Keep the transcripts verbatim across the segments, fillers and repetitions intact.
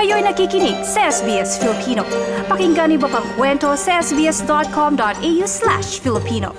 Kayo'y nakikinig sa S B S Filipino. Pakinggan niyo pa ang kwento sa sbs.com.au slash Filipino.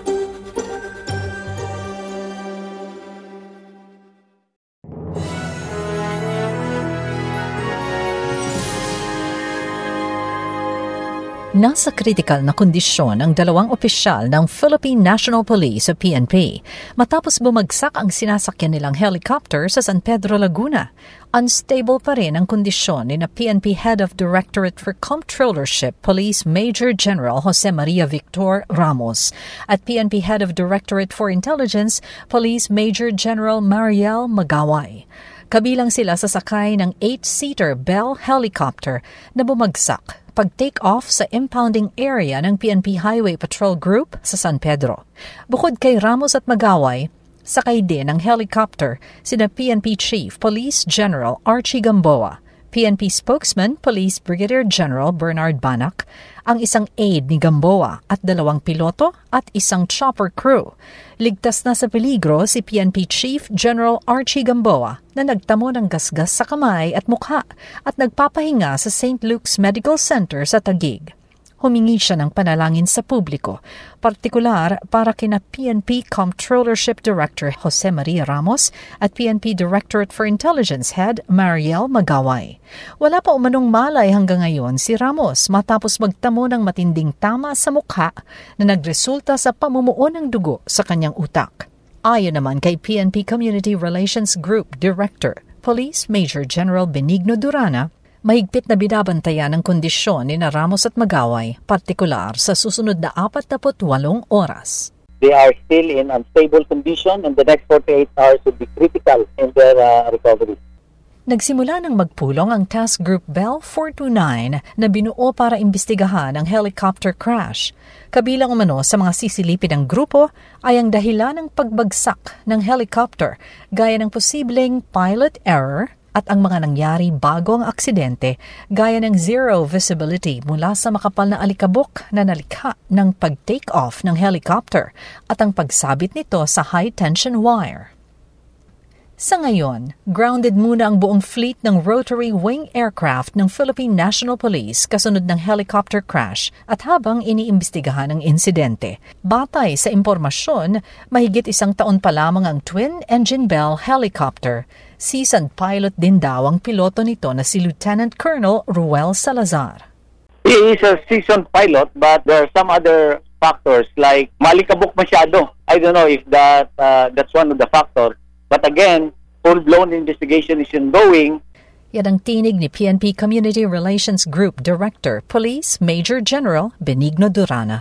Nasa kritikal na kondisyon ang dalawang opisyal ng Philippine National Police o P N P matapos bumagsak ang sinasakyan nilang helicopter sa San Pedro, Laguna. Unstable pa rin ang kondisyon ni na P N P Head of Directorate for Comptrollership Police Major General Jose Maria Victor Ramos at P N P Head of Directorate for Intelligence Police Major General Mariel Magaway. Kabilang sila sa sakay ng eight-seater Bell helicopter na bumagsak pag-take off sa impounding area ng P N P Highway Patrol Group sa San Pedro. Bukod kay Ramos at Magaway, sakay din ng helicopter sina P N P Chief Police General Archie Gamboa, P N P Spokesman Police Brigadier General Bernard Banac, ang isang aide ni Gamboa at dalawang piloto at isang chopper crew. Ligtas na sa peligro si P N P Chief General Archie Gamboa na nagtamo ng gasgas sa kamay at mukha at nagpapahinga sa Saint Luke's Medical Center sa Taguig. Humingi siya ng panalangin sa publiko, partikular para kina P N P Comptrollership Director Jose Maria Ramos at P N P Directorate for Intelligence Head Mariel Magaway. Wala pa umanong malay hanggang ngayon si Ramos matapos magtamo ng matinding tama sa mukha na nagresulta sa pamumuo ng dugo sa kanyang utak. Ayon naman kay P N P Community Relations Group Director, Police Major General Benigno Durana, mahigpit na binabantayan ang kondisyon ni na Ramos at Magaway, partikular sa susunod na forty-eight oras. They are still in unstable condition and the next forty-eight hours will be critical in their uh, recovery. Nagsimula ng magpulong ang Task Group Bell four two nine na binuo para imbestigahan ang helicopter crash. Kabilang umano sa mga sisilipin ng grupo ay ang dahilan ng pagbagsak ng helicopter gaya ng posibleng pilot error at ang mga nangyari bago ang aksidente gaya ng zero visibility mula sa makapal na alikabok na nalikha ng pag-take off ng helicopter at ang pagsabit nito sa high-tension wire. Sa ngayon, grounded muna ang buong fleet ng rotary wing aircraft ng Philippine National Police kasunod ng helicopter crash at habang iniimbestigahan ang insidente. Batay sa impormasyon, mahigit isang taon pa lamang ang twin-engine Bell helicopter. Seasoned pilot din daw ang piloto nito na si Lieutenant Colonel Ruel Salazar. He is a seasoned pilot but there are some other factors like malikabok masyado. I don't know if that uh, that's one of the factors. But again, full-blown investigation is ongoing. Yan ang tinig ni P N P Community Relations Group Director, Police Major General Benigno Durana.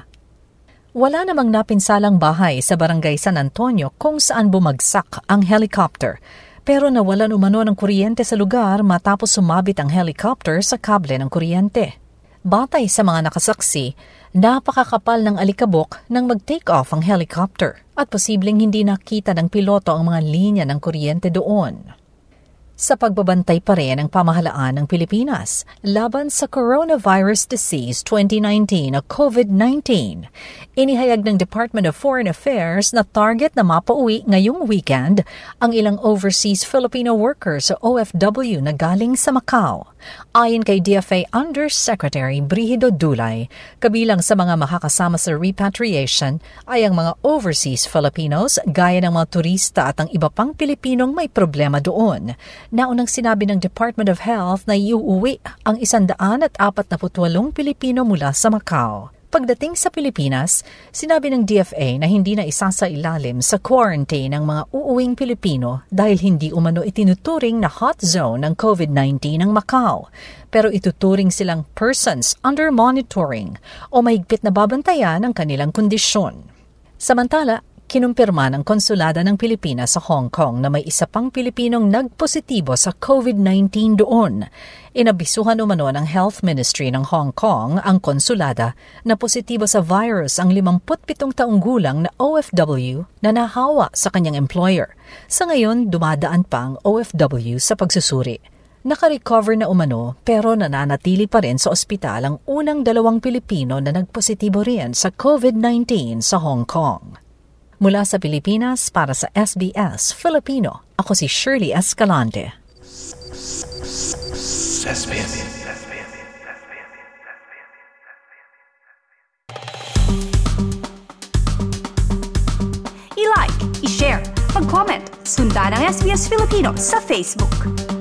Wala namang napinsalang bahay sa Barangay San Antonio kung saan bumagsak ang helicopter. Pero nawalan umano ng kuryente sa lugar matapos sumabit ang helicopter sa kable ng kuryente. Batay sa mga nakasaksi, napakakapal ng alikabok nang mag-take off ang helicopter at posibleng hindi nakita ng piloto ang mga linya ng kuryente doon. Sa pagbabantay pa rin ng pamahalaan ng Pilipinas laban sa Coronavirus Disease twenty nineteen o COVID nineteen, inihayag ng Department of Foreign Affairs na target na mapauwi ngayong weekend ang ilang overseas Filipino workers o O F W na galing sa Macau. Ayon kay D F A Undersecretary Brigido Dulay, kabilang sa mga makakasama sa repatriation ay ang mga overseas Filipinos gaya ng mga turista at ang iba pang Pilipinong may problema doon. Naunang sinabi ng Department of Health na iuuwi ang one hundred forty-eight Pilipino mula sa Macau. Pagdating sa Pilipinas, sinabi ng D F A na hindi na isasailalim sa quarantine ang mga uuwing Pilipino dahil hindi umano itinuturing na hot zone ng COVID nineteen ng Macau. Pero ituturing silang persons under monitoring o mahigpit na babantayan ang kanilang kondisyon. Samantala, kinumpirma ng Konsulada ng Pilipinas sa Hong Kong na may isa pang Pilipinong nagpositibo sa COVID nineteen doon. Inabisuhan umano ng Health Ministry ng Hong Kong ang konsulada na positibo sa virus ang fifty-seven taong gulang na O F W na nahawa sa kanyang employer. Sa ngayon, dumadaan pa ang O F W sa pagsusuri. Naka-recover na umano pero nananatili pa rin sa ospital ang unang dalawang Pilipino na nagpositibo rin sa COVID nineteen sa Hong Kong. Mula sa Pilipinas para sa S B S Filipino, ako si Shirley Escalante. S B S comment. Sundan ang S B S Filipino sa Facebook.